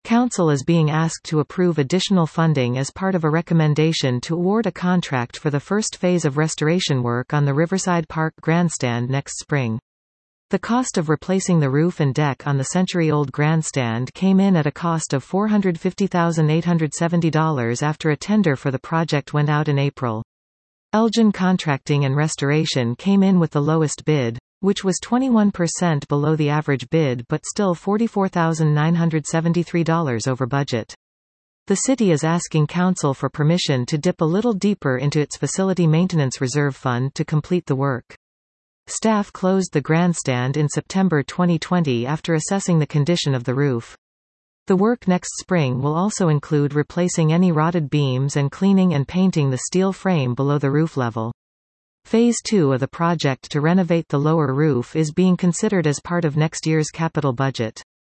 Council is being asked to approve additional funding as part of a recommendation to award a contract for the first phase of restoration work on the Riverside Park Grandstand next spring. The cost of replacing the roof and deck on the century-old grandstand came in at a cost of $450,870 after a tender for the project went out in April. Elgin Contracting and Restoration came in with the lowest bid, which was 21% below the average bid but still $44,973 over budget. The city is asking Council for permission to dip a little deeper into its Facility Maintenance Reserve Fund to complete the work. Staff closed the grandstand in September 2020 after assessing the condition of the roof. The work next spring will also include replacing any rotted beams and cleaning and painting the steel frame below the roof level. Phase 2 of the project to renovate the lower roof is being considered as part of next year's capital budget.